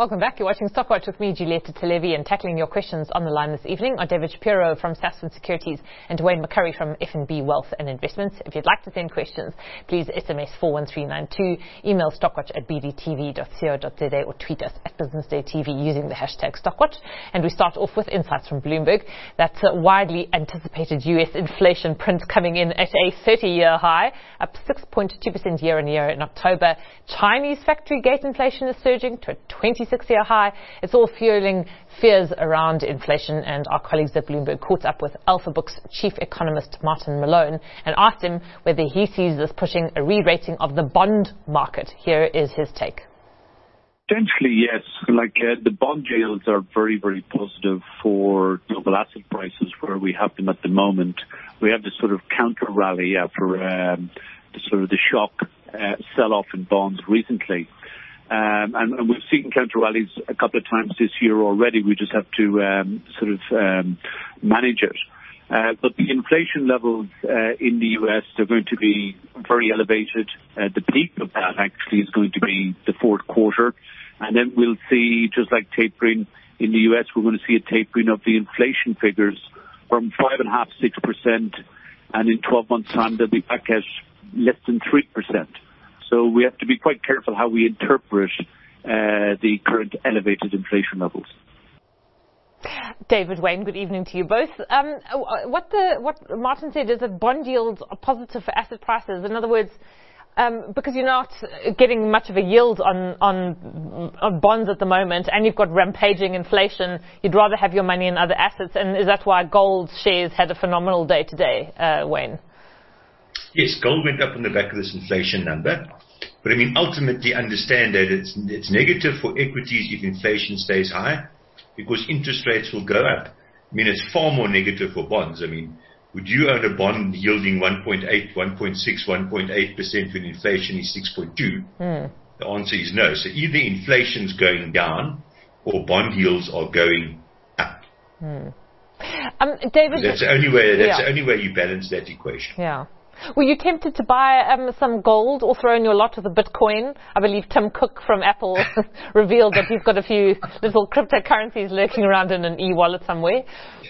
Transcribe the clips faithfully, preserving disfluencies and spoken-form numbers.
Welcome back. You're watching Stockwatch with me, Julieta Televi, and tackling your questions on the line this evening are David Shapiro from Sasfin Securities and Dwayne McCurry from F N B Wealth and Investments. If you'd like to send questions, please S M S four one three nine two, email stockwatch at b d t v dot co dot z a or tweet us at Business Day T V using the hashtag Stockwatch. And we start off with insights from Bloomberg. That's a widely anticipated U S inflation print coming in at a thirty-year high, up six point two percent year on year in October. Chinese factory gate inflation is surging to a twenty-six-year high. It's all fueling fears around inflation, and our colleagues at Bloomberg caught up with Alpha Book's chief economist Martin Malone and asked him whether he sees this pushing a re-rating of the bond market. Here is his take. Essentially, yes. Like uh, the bond yields are very, very positive for global asset prices where we have them at the moment. We have this sort of counter rally after um, the sort of the shock uh, sell-off in bonds recently. Um, and, and we've seen counter rallies a couple of times this year already. We just have to um, sort of um, manage it. Uh, but the inflation levels uh, in the U S are going to be very elevated. Uh, the peak of that actually is going to be the fourth quarter. And then we'll see, just like tapering in the U S, we're going to see a tapering of the inflation figures from five point five, six percent. And in twelve months' time, they'll be back at less than three percent. So we have to be quite careful how we interpret uh, the current elevated inflation levels. David, Wayne, good evening to you both. Um, what the what Martin said is that bond yields are positive for asset prices. In other words, um, because you're not getting much of a yield on, on on bonds at the moment, and you've got rampaging inflation, you'd rather have your money in other assets. And is that why gold shares had a phenomenal day today, uh, Wayne? Yes, gold went up on the back of this inflation number. But I mean, ultimately understand that it's, it's negative for equities if inflation stays high, because interest rates will go up. I mean, it's far more negative for bonds. I mean, would you own a bond yielding one point eight, one point six, one point eight percent when inflation is six point two? Mm. The answer is no. So either inflation's going down or bond yields are going up. Mm. Um, David, that's the only way. That's yeah. the only way you balance that equation. Yeah. Were you tempted to buy um, some gold or throw in your lot with a Bitcoin? I believe Tim Cook from Apple revealed that he's got a few little cryptocurrencies lurking around in an e-wallet somewhere.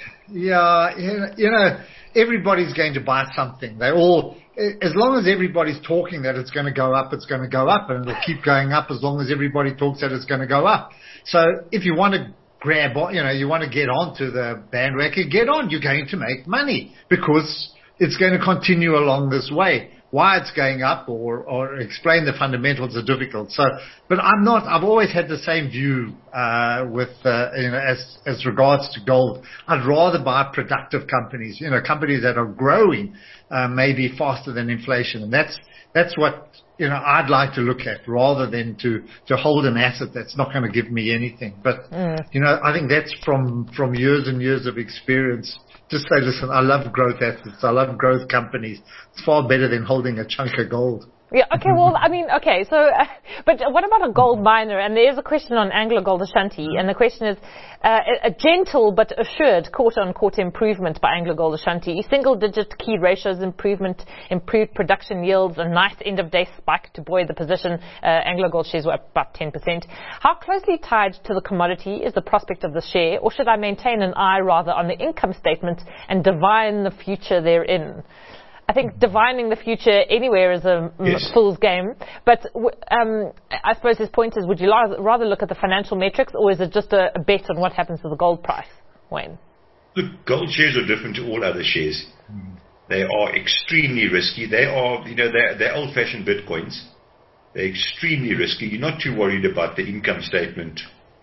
Yeah, you know, everybody's going to buy something. They all, as long as everybody's talking that it's going to go up, it's going to go up, and it'll keep going up as long as everybody talks that it's going to go up. So if you want to grab on, you know, you want to get onto the bandwagon, get on. You're going to make money because it's going to continue along this way. Why it's going up or, or explain the fundamentals are difficult. So, but I'm not, I've always had the same view, uh, with, uh, you know, as, as regards to gold. I'd rather buy productive companies, you know, companies that are growing, uh, maybe faster than inflation. And that's, that's what, you know, I'd like to look at rather than to, to hold an asset that's not going to give me anything. But, mm. you know, I think that's from, from years and years of experience. Just say, listen, I love growth assets. I love growth companies. It's far better than holding a chunk of gold. Yeah, okay, well, I mean, okay, so, uh, but what about a gold miner? And there's a question on AngloGold Ashanti, and the question is, uh, a gentle but assured quarter-on-quarter improvement by AngloGold Ashanti. Single-digit key ratios improvement, improved production yields, a nice end-of-day spike to buoy the position. Uh, AngloGold shares were up about ten percent. How closely tied to the commodity is the prospect of the share, or should I maintain an eye rather on the income statement and divine the future therein? I think divining the future anywhere is a yes. fool's game. But um, I suppose his point is, would you rather look at the financial metrics, or is it just a, a bet on what happens to the gold price, Wayne? Look, gold shares are different to all other shares. Mm. They are extremely risky. They are, you know, they're, they're old-fashioned Bitcoins. They're extremely risky. You're not too worried about the income statement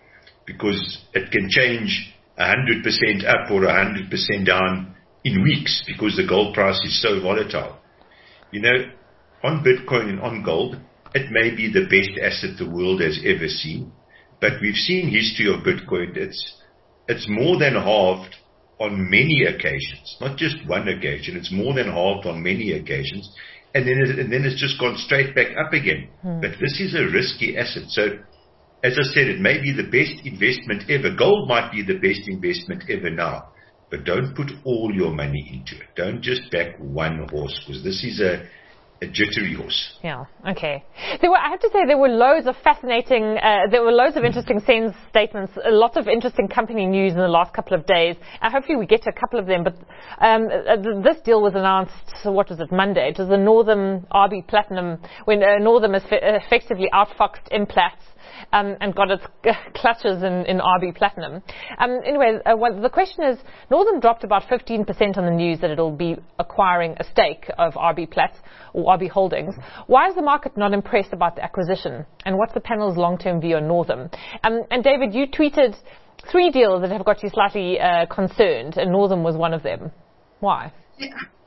because it can change one hundred percent up or one hundred percent down in weeks because the gold price is so volatile. You know, on Bitcoin and on gold, it may be the best asset the world has ever seen, but we've seen history of Bitcoin. It's, it's more than halved on many occasions, not just one occasion. It's more than halved on many occasions, and then, it, and then it's just gone straight back up again. Hmm. But this is a risky asset. So, as I said, it may be the best investment ever. Gold might be the best investment ever now. But don't put all your money into it. Don't just back one horse, because this is a a jittery horse. Yeah, okay. There were, I have to say, there were loads of fascinating, uh, there were loads of interesting SENS statements, a lot of interesting company news in the last couple of days. And hopefully we get to a couple of them. But um, uh, this deal was announced, so what was it, Monday? It was the Northam R B Platinum, when uh, Northam has effectively outfoxed Implats. Um, and got its clutches in, in R B Platinum. Um, anyway, uh, well, the question is, Northam dropped about fifteen percent on the news that it'll be acquiring a stake of R B Plat or R B Holdings. Why is the market not impressed about the acquisition? And what's the panel's long-term view on Northam? Um, and David, you tweeted three deals that have got you slightly uh, concerned, and Northam was one of them. Why? Yeah.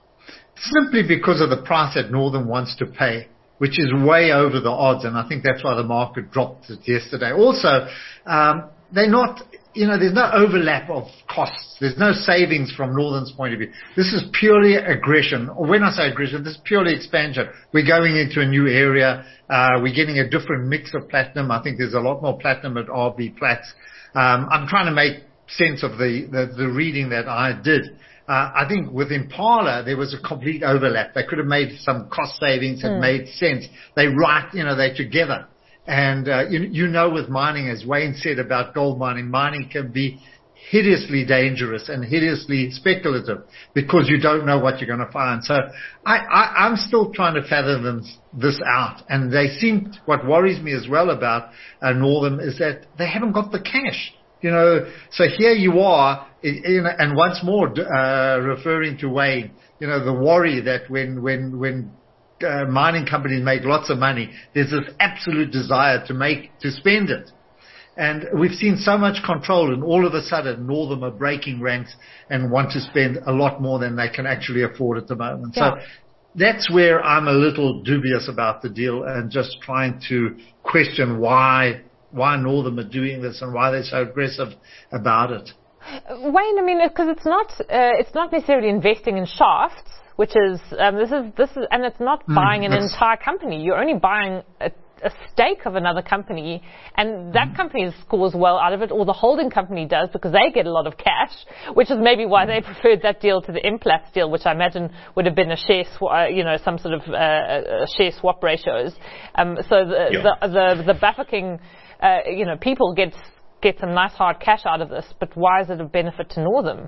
Simply because of the price that Northam wants to pay, which is way over the odds, and I think that's why the market dropped it yesterday. Also, um, they're not, you know, there's no overlap of costs. There's no savings from Northam's point of view. This is purely aggression. Or when I say aggression, this is purely expansion. We're going into a new area. Uh, we're getting a different mix of platinum. I think there's a lot more platinum at R B Plats. Um, I'm trying to make sense of the, the, the reading that I did. Uh, I think with Impala, there was a complete overlap. They could have made some cost savings and mm. made sense. They right, you know, they're together. And, uh, you, you know, with mining, as Wayne said about gold mining, mining can be hideously dangerous and hideously speculative because you don't know what you're going to find. So I, I, I'm still trying to fathom this out. And they seem, what worries me as well about uh, Northam is that they haven't got the cash. You know, so here you are, and once more, uh, referring to Wayne, you know, the worry that when, when, when, uh, mining companies make lots of money, there's this absolute desire to make, to spend it. And we've seen so much control, and all of a sudden, Northam are breaking ranks and want to spend a lot more than they can actually afford at the moment. Yeah. So that's where I'm a little dubious about the deal and just trying to question why why Northam are doing this and why they're so aggressive about it. Wayne, I mean, because it's not uh, it's not necessarily investing in shafts, which is um, this is this is, and it's not buying mm, an entire company. You're only buying a, a stake of another company, and that mm. company scores well out of it, or the holding company does, because they get a lot of cash, which is maybe why they preferred that deal to the Implats deal, which I imagine would have been a share, sw- uh, you know, some sort of uh, share swap ratios. Um, so the, yeah. the the the Bafokeng Uh, you know, people get get some nice hard cash out of this, but why is it a benefit to Northam?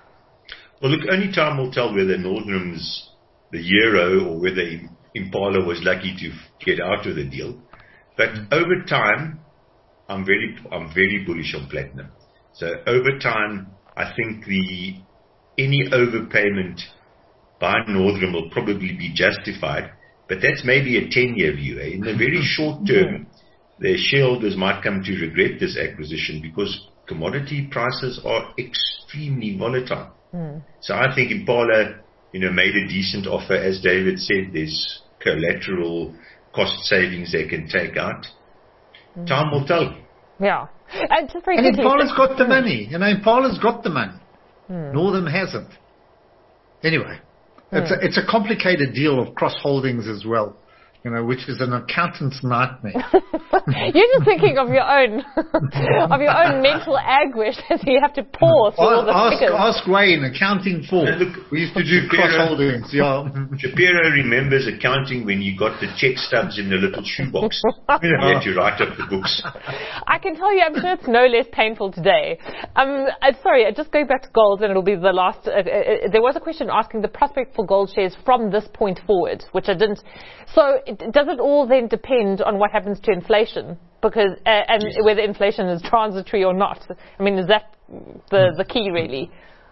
Well, look, only time will tell whether Northam's the hero or whether Impala was lucky to get out of the deal. But over time, I'm very I'm very bullish on platinum. So over time, I think the any overpayment by Northam will probably be justified, but that's maybe a ten-year view. Eh? In the very short term, their shareholders might come to regret this acquisition because commodity prices are extremely volatile. Mm. So I think Impala, you know, made a decent offer. As David said, there's collateral cost savings they can take out. Mm. Time will tell. Yeah. And, just very and Impala's got the money. You know, Impala's got the money. Mm. Northam hasn't. Anyway, mm. it's, a, it's a complicated deal of cross-holdings as well. You know, which is an accountant's nightmare. You're just thinking of your own, of your own mental anguish as you have to pause for all the ask, figures. Ask Wayne, accounting for. Look, we used to do cross-holdings, yeah. Shapiro remembers accounting when you got the check stubs in the little shoebox. Yeah. You had to write up the books. I can tell you, I'm sure it's no less painful today. Um, uh, sorry, just going back to gold, and it'll be the last. Uh, uh, there was a question asking the prospect for gold shares from this point forward, which I didn't. So. It, Does it all then depend on what happens to inflation? Because uh, and yes. whether inflation is transitory or not. I mean, is that the the key really?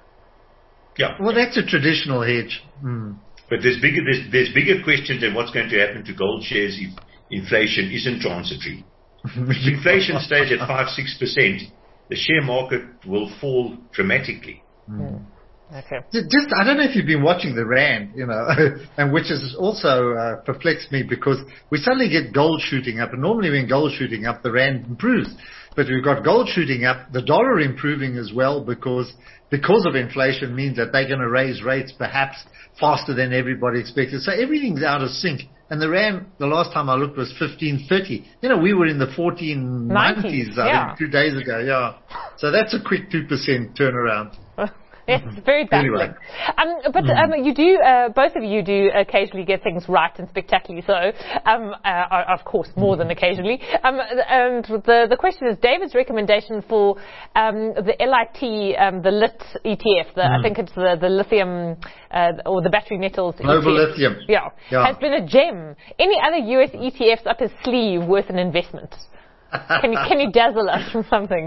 Yeah. Well, that's a traditional hedge. Mm. But there's bigger there's, there's bigger questions than what's going to happen to gold shares if inflation isn't transitory. If inflation stays at five six percent, the share market will fall dramatically. Mm. Okay. Just, I don't know if you've been watching the Rand, you know, and which has also uh, perplexed me because we suddenly get gold shooting up, and normally when gold shooting up, the Rand improves. But we've got gold shooting up, the dollar improving as well because because of inflation means that they're going to raise rates perhaps faster than everybody expected. So everything's out of sync. And the Rand, the last time I looked, was fifteen thirty. You know, we were in the fourteen nineties, I yeah. think, two days ago, yeah. So that's a quick two percent turnaround. It's very baffling. Anyway. Um, but Mm. um, you do, uh, both of you do occasionally get things right and spectacularly so. Um, uh, of course, more than occasionally. Um, and the the question is David's recommendation for um, the L I T, um, the Lit E T F. The, mm. I think it's the the lithium uh, or the battery metals. Global E T F. lithium. Yeah, yeah, has been a gem. Any other U S E T Fs up his sleeve worth an investment? Can you can you dazzle us from something?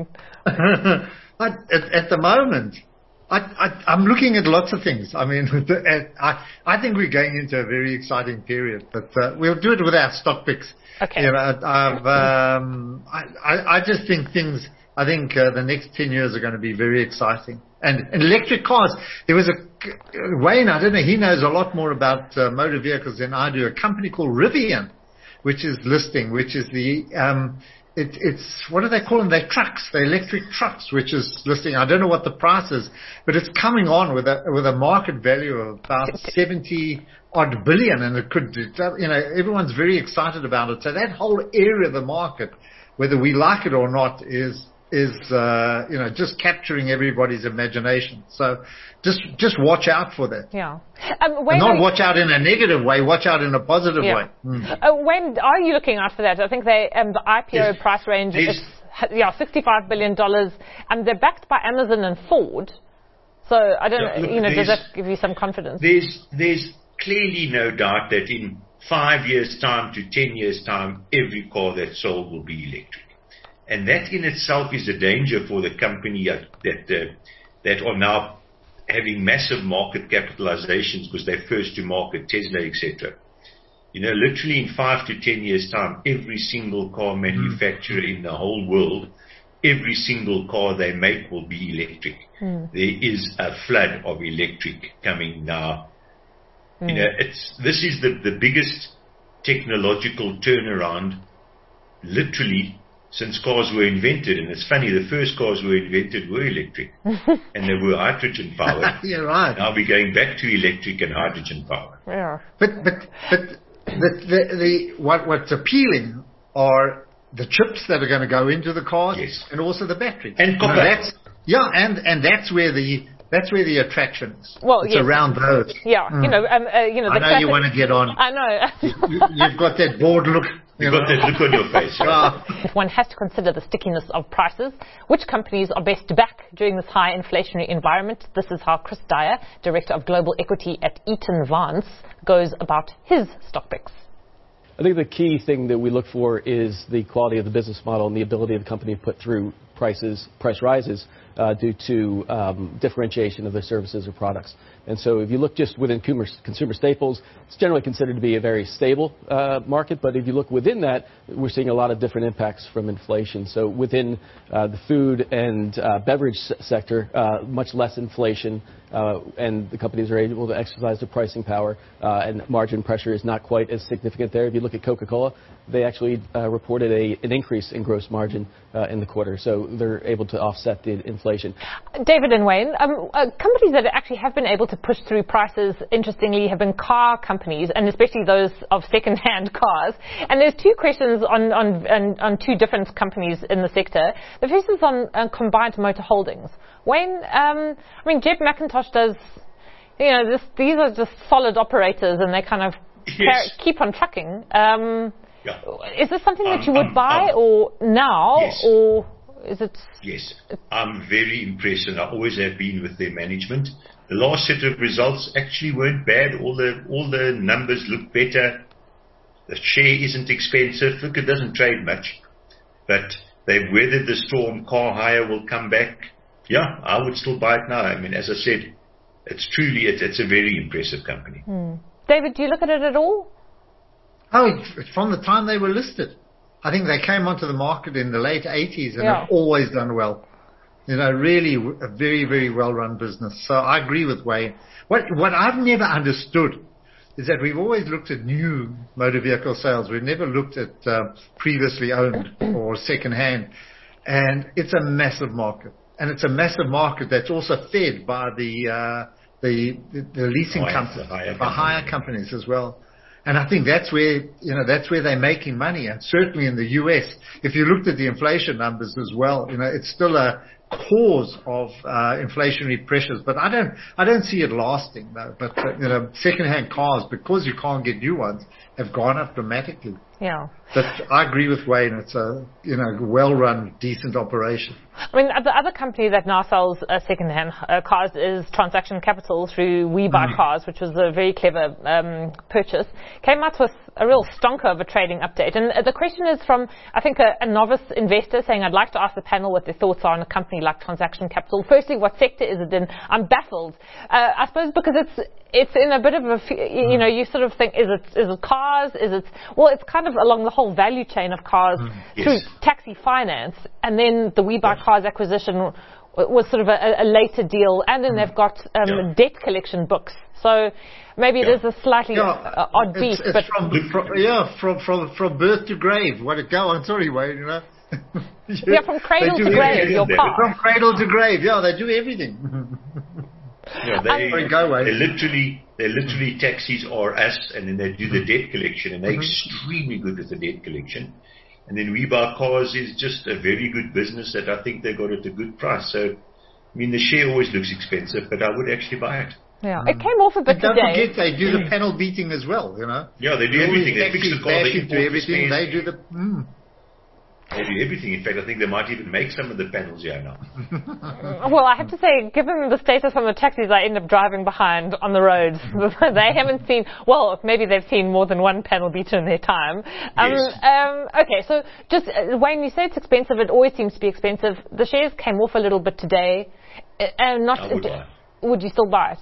I, at, at the moment, I, I, I'm looking at lots of things. I mean, I, I think we're going into a very exciting period, but uh, we'll do it with our stock picks. Okay. You know, I've, um, I, I, I just think things. I think uh, the next ten years are going to be very exciting. And, and electric cars. There was a Wayne. I don't know. He knows a lot more about uh, motor vehicles than I do. A company called Rivian, which is listing, which is the um, It, it's, what do they call them? They're trucks, they're electric trucks, which is listing. I don't know what the price is, but it's coming on with a, with a market value of about seventy odd billion, and it could, you know, everyone's very excited about it. So that whole area of the market, whether we like it or not, is, is, uh, you know, just capturing everybody's imagination. So just, just watch out for that. Yeah. Um, when not watch out in a negative way, watch out in a positive yeah. way. Mm. Uh, when are you looking out for that? I think they, um, the I P O yes. price range yes. is, yeah, sixty-five billion dollars, and they're backed by Amazon and Ford. So I don't yeah, know, you know, does that give you some confidence? There's, there's clearly no doubt that in five years' time to ten years' time, every car that's sold will be electric. And that in itself is a danger for the company that that, uh, that are now having massive market capitalizations because they're first to market, Tesla, et cetera. You know, literally in five to ten years' time, every single car manufacturer mm. in the whole world, every single car they make will be electric. Mm. There is a flood of electric coming now. Mm. You know, it's this is the, the biggest technological turnaround, literally, since cars were invented. And it's funny, the first cars were invented were electric and they were hydrogen powered. You're right. Now we're going back to electric and hydrogen powered. Yeah. But, but, but the, the, the, what, what's appealing are the chips that are going to go into the cars yes. and also the batteries. And you know, that's, yeah, and, and that's where the, that's where the attraction is. Well, it's yes. around those. Yeah, mm. you know, um, uh, you know. I the know classic, you want to get on. I know. you, you've got that bored look. You've got that look on your face. Right? If one has to consider the stickiness of prices, which companies are best to back during this high inflationary environment? This is how Chris Dyer, Director of Global Equity at Eaton Vance, goes about his stock picks. I think the key thing that we look for is the quality of the business model and the ability of the company to put through prices, price rises uh, due to um, differentiation of their services or products. And so if you look just within consumer, consumer staples, it's generally considered to be a very stable uh, market. But if you look within that, we're seeing a lot of different impacts from inflation. So within uh, the food and uh, beverage sector, uh, much less inflation, uh, and the companies are able to exercise their pricing power, uh, and margin pressure is not quite as significant there. If you look at Coca-Cola, they actually uh, reported a, an increase in gross margin uh, in the quarter. So they're able to offset the inflation. David and Wayne, um, uh, companies that actually have been able to push through prices, interestingly, have been car companies, and especially those of second-hand cars. And there's two questions on, on, on, on two different companies in the sector. The first is on uh, Combined Motor Holdings. Wayne, um, I mean, Jeb McIntosh does, you know, this, these are just solid operators, and they kind of yes. car- keep on trucking. Um, yeah. Is this something um, that you would um, buy, um, or now, yes. or is it? Yes, I'm very impressed, and I always have been with their management. The last set of results actually weren't bad. All the all the numbers look better. The share isn't expensive. Look, it doesn't trade much, but they've weathered the storm. Car hire will come back. Yeah, I would still buy it now. I mean, as I said, it's truly it's, it's a very impressive company. Hmm. David, do you look at it at all? Oh, from the time they were listed. I think they came onto the market in the late eighties and yeah. have always done well. You know, really a very, very well-run business. So I agree with Wayne. What, what I've never understood is that we've always looked at new motor vehicle sales. We've never looked at uh, previously owned or second-hand. And it's a massive market. And it's a massive market that's also fed by the uh, the, the, the leasing higher, companies, the higher, by hire companies as well. And I think that's where, you know, that's where they're making money. And certainly in the U S, if you looked at the inflation numbers as well, you know, it's still a, cause of uh, inflationary pressures, but I don't I don't see it lasting though. But uh, you know, second-hand cars, because you can't get new ones, have gone up dramatically. Yeah. But I agree with Wayne. It's a you know well-run, decent operation. I mean, the other company that now sells uh, second-hand uh, cars is Transaction Capital through We Buy mm. Cars, which was a very clever um, purchase. Came out with a real stonker of a trading update. And uh, the question is from, I think, a, a novice investor saying, I'd like to ask the panel what their thoughts are on a company like Transaction Capital. Firstly, what sector is it in? I'm baffled. Uh, I suppose because it's it's in a bit of a, you know, you sort of think, is it is it cars? Is it, well, it's kind of along the whole value chain of cars mm. yes. through taxi finance, and then the We Buy yes. Cars acquisition was sort of a, a later deal, and then they've got um, yeah. debt collection books. So maybe yeah. there's a slightly yeah. uh, odd beat. It's, it's but from, from, yeah, from, from, from birth to grave. What it go on? Sorry, Wayne, you know. yeah, yeah, from cradle to grave, your car. From cradle to grave, yeah, they do everything. Yeah, they, they, go, they literally, they literally taxis or us, and then they do the debt collection, and they're mm-hmm. extremely good at the debt collection. And then We Buy Cars is just a very good business that I think they got at a good price. So, I mean, the share always looks expensive, but I would actually buy it. Yeah, it came off a bit and don't today. Don't forget, they do the panel beating as well, you know. Yeah, they do everything. They fix the car, they do everything. They do the. Mm. They do everything. In fact, I think they might even make some of the panels here now. Well, I have to say, given the status from the taxis I end up driving behind on the roads, they haven't seen, well, maybe they've seen more than one panel beater in their time. Um, yes. um, okay, so just, uh, Wayne, you say it's expensive. It always seems to be expensive. The shares came off a little bit today. Uh, uh, not, I would buy it. Would you still buy it?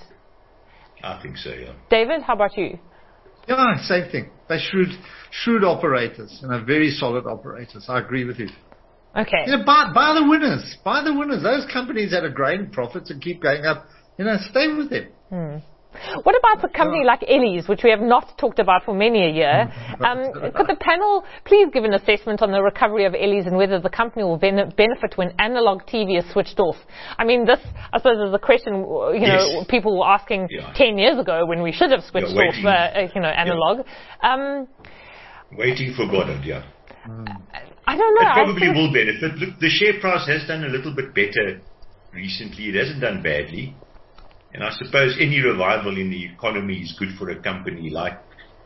I think so, yeah. David, how about you? Yeah, same thing. They're shrewd, shrewd operators, and are very solid operators. I agree with you. Okay. You know, buy, buy the winners. Buy the winners. Those companies that are growing profits and keep going up, you know, stay with them. Hmm. What about a company like Ellie's, which we have not talked about for many a year? Um, could the panel please give an assessment on the recovery of Ellie's and whether the company will ben- benefit when analog T V is switched off? I mean, this, I suppose, is a question, you know, yes. people were asking yeah. ten years ago when we should have switched yeah, off, uh, you know, analog. Yeah. Um, waiting for Godot, yeah. Mm. I don't know. It probably will benefit. Look, the share price has done a little bit better recently. It hasn't done badly. And I suppose any revival in the economy is good for a company like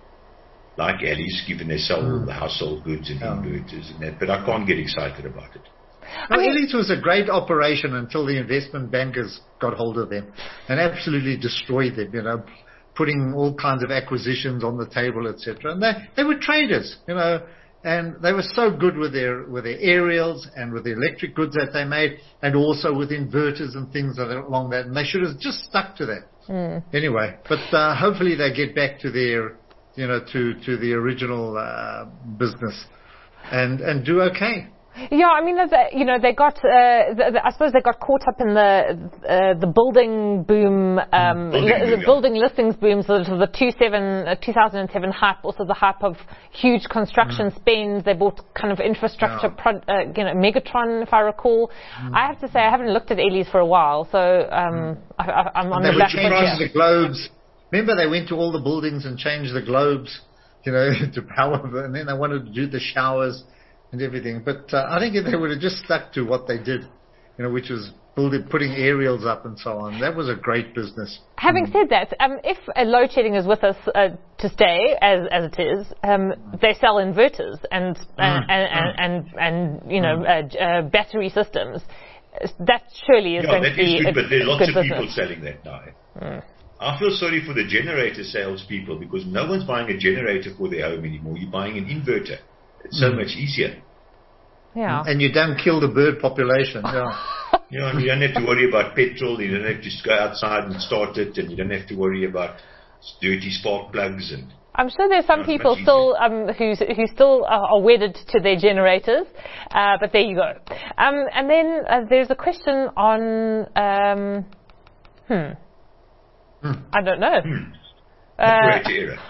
like Ellie's, given they sell mm. the household goods and yeah. inverters and that. But I can't get excited about it. Well, Ellie's was a great operation until the investment bankers got hold of them and absolutely destroyed them, you know, putting all kinds of acquisitions on the table, et cetera. And they, they were traders, you know, and they were so good with their with their aerials and with the electric goods that they made, and also with inverters and things along that. And they should have just stuck to that. Mm. Anyway, but uh, hopefully they get back to their, you know, to to the original uh, business, and and do okay. Yeah, I mean, you know, they got, uh, the, the, I suppose they got caught up in the uh, the building boom, um, building li- boom, the building yeah. listings boom, so the two thousand seven hype, also the hype of huge construction mm. spends. They bought kind of infrastructure, yeah. pro- uh, you know, Megatron, if I recall. Mm. I have to say, I haven't looked at Ellie's for a while, so um, mm. I, I, I'm on they the back change the globes. Remember, they went to all the buildings and changed the globes, you know, to power, and then they wanted to do the showers and everything. But uh, I think if they would have just stuck to what they did, you know, which was building, putting aerials up and so on, that was a great business. Having mm. said that, um, if uh, load shedding is with us uh, to stay, as as it is, um, they sell inverters and uh, mm. and, and, and and you know mm. uh, uh, battery systems. That surely is yeah, going that to be is good, a, but there are lots of business. people selling that now. Mm. I feel sorry for the generator salespeople because no one's buying a generator for their home anymore. You're buying an inverter. It's so mm. much easier. Yeah. And you don't kill the bird population. Yeah. Yeah, and you don't have to worry about petrol. You don't have to go outside and start it, and you don't have to worry about dirty spark plugs. And I'm sure there's some people still um, who who still are, are wedded to their generators, uh, but there you go. Um, and then uh, there's a question on um, hmm, hmm. I don't know. Hmm. Uh, Great era.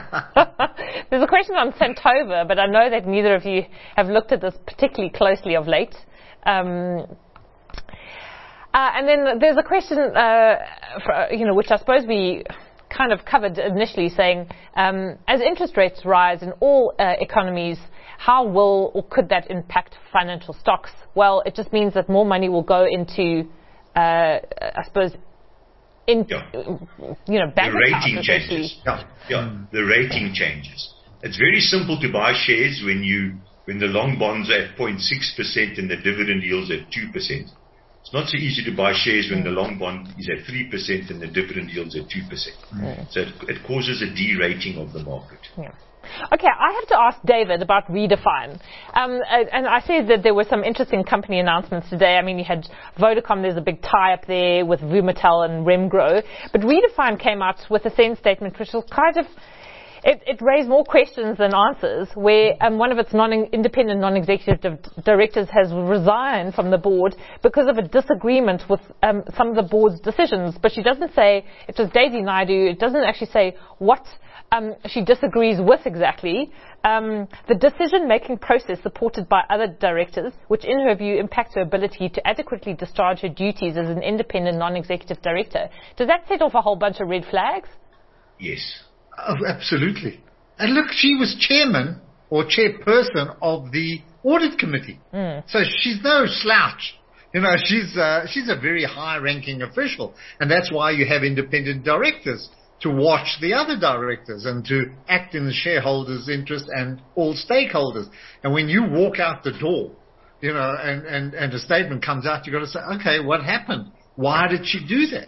There's a question on Santova, but I know that neither of you have looked at this particularly closely of late. Um, uh, and then there's a question, uh, for, you know, which I suppose we kind of covered initially, saying um, as interest rates rise in all uh, economies, how will or could that impact financial stocks? Well, it just means that more money will go into, uh, I suppose, in yeah. you know, bank the accounts, rating changes. Yeah, yeah. The rating changes. It's very simple to buy shares when you when the long bonds are at zero point six percent and the dividend yields at two percent. It's not so easy to buy shares when the long bond is at three percent and the dividend yields at two percent. Mm. So it, it causes a derating of the market. Yeah. Okay, I have to ask David about Redefine. Um, and I said that there were some interesting company announcements today. I mean, you had Vodacom, there's a big tie-up there with Vumatel and Remgro. But Redefine came out with a SENS statement which was kind of, it, it raised more questions than answers, where um, one of its non independent non-executive directors has resigned from the board because of a disagreement with um, some of the board's decisions. But she doesn't say, it was Daisy Naidu, it doesn't actually say what Um, she disagrees with exactly. Um, the decision-making process supported by other directors, which in her view impacts her ability to adequately discharge her duties as an independent non-executive director. Does that set off a whole bunch of red flags? Yes. Oh, absolutely. And look, she was chairman or chairperson of the audit committee. Mm. So she's no slouch. You know, she's, uh, she's a very high-ranking official. And that's why you have independent directors, to watch the other directors and to act in the shareholders' interest and all stakeholders. And when you walk out the door, you know, and, and, and a statement comes out, you've got to say, okay, what happened? Why did she do that?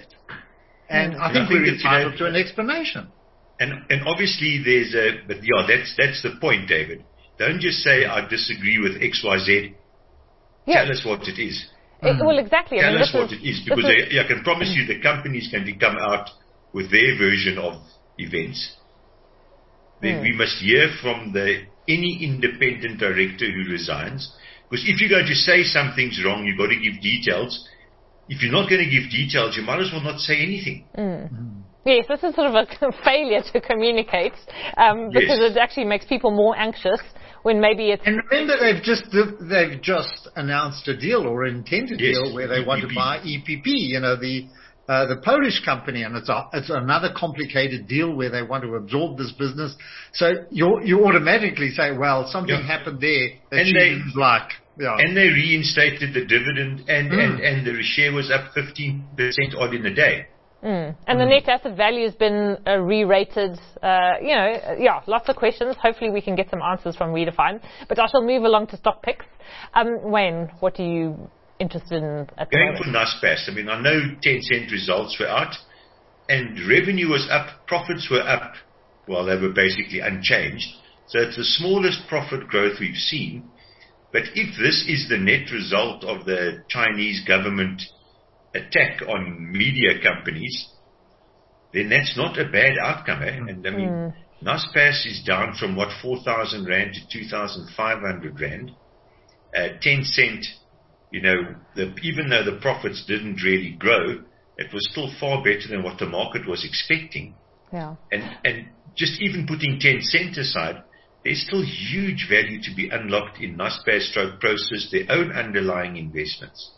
And mm. I think, I think we're entitled you know, to an explanation. And, and obviously there's a, but yeah, that's, that's the point, David. Don't just say, I disagree with X Y Z. Yeah. Tell us what it is. It, well, exactly. Tell I mean, us what is, it is, because they, I can promise you the companies can come out with their version of events. Then mm. we must hear from the any independent director who resigns. Because if you're going to say something's wrong, you've got to give details. If you're not going to give details, you might as well not say anything. Mm. Mm. Yes, this is sort of a failure to communicate um, because yes. it actually makes people more anxious when maybe it's... And remember, they've just they've just announced a deal or intended yes. deal where they E P P. Want to buy E P P, you know, the... Uh, the Polish company, and it's a, it's another complicated deal where they want to absorb this business. So you you automatically say, well, something yeah. happened there that and she they, didn't like. Yeah. And they reinstated the dividend, and, mm. and, and the share was up fifteen percent odd in a day. Mm. And mm. the net asset value has been uh, re-rated. Uh, you know, uh, yeah, lots of questions. Hopefully we can get some answers from Redefine. But I shall move along to stock picks. Um, Wayne, what do you... interested in at the Going moment? For Naspers, I mean, I know Tencent results were out and revenue was up, profits were up, well, they were basically unchanged. So it's the smallest profit growth we've seen. But if this is the net result of the Chinese government attack on media companies, then that's not a bad outcome. Eh? And I mean, mm. Naspers is down from what, four thousand rand to two thousand five hundred rand. Uh, Tencent, you know, the, even though the profits didn't really grow, it was still far better than what the market was expecting. Yeah. And and just even putting Tencent aside, there's still huge value to be unlocked in Naspers stroke Prosus, their own underlying investments.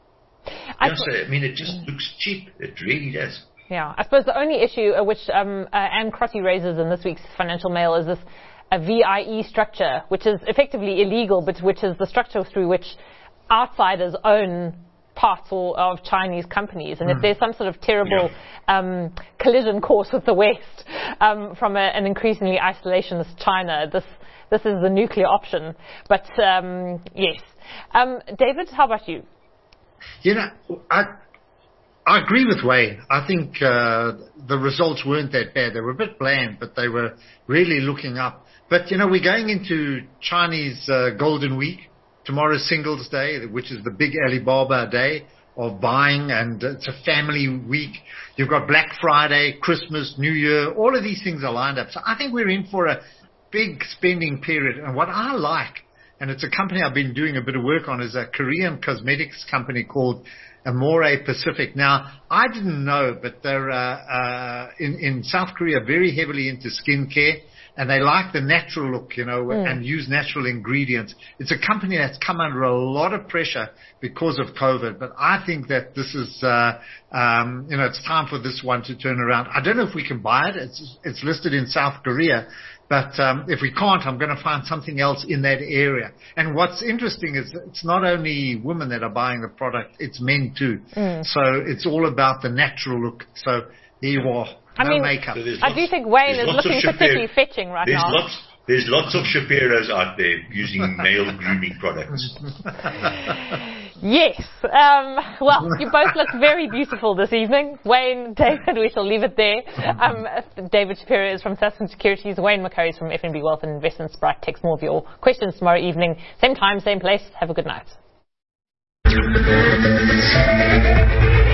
I, yeah, so, I mean, it just looks cheap. It really does. Yeah. I suppose the only issue uh, which um, uh, Anne Crotty raises in this week's Financial Mail is this a V I E structure, which is effectively illegal, but which is the structure through which outsiders own parts or, of Chinese companies. And mm. if there's some sort of terrible yeah. um, collision course with the West um, from a, an increasingly isolationist China, this this is the nuclear option. But um, yes. Um, David, how about you? You know, I I agree with Wayne. I think uh, the results weren't that bad. They were a bit bland, but they were really looking up. But, you know, we're going into Chinese uh, Golden Week. Tomorrow's Singles Day, which is the big Alibaba day of buying, and it's a family week. You've got Black Friday, Christmas, New Year. All of these things are lined up. So I think we're in for a big spending period. And what I like, and it's a company I've been doing a bit of work on, is a Korean cosmetics company called Amore Pacific. Now, I didn't know, but they're uh, uh, in, in South Korea very heavily into skincare. and they like the natural look, you know, mm. and use natural ingredients. It's a company that's come under a lot of pressure because of COVID, but I think that this is, uh, um, you know, it's time for this one to turn around. I don't know if we can buy it. It's, it's listed in South Korea. But um, if we can't, I'm going to find something else in that area. And what's interesting is it's not only women that are buying the product, it's men too. Mm. So it's all about the natural look. So there you are. I no mean, makeup. So I do think Wayne is looking particularly fetching right there's now. Lots, there's lots of Shapiros out there using male grooming products. Yes. Um, well, you both look very beautiful this evening. Wayne, David, we shall leave it there. Um, David Shapiro is from Sasfin Securities. Wayne McCurry is from F N B Wealth and Investments. Bright takes more of your questions tomorrow evening. Same time, same place. Have a good night.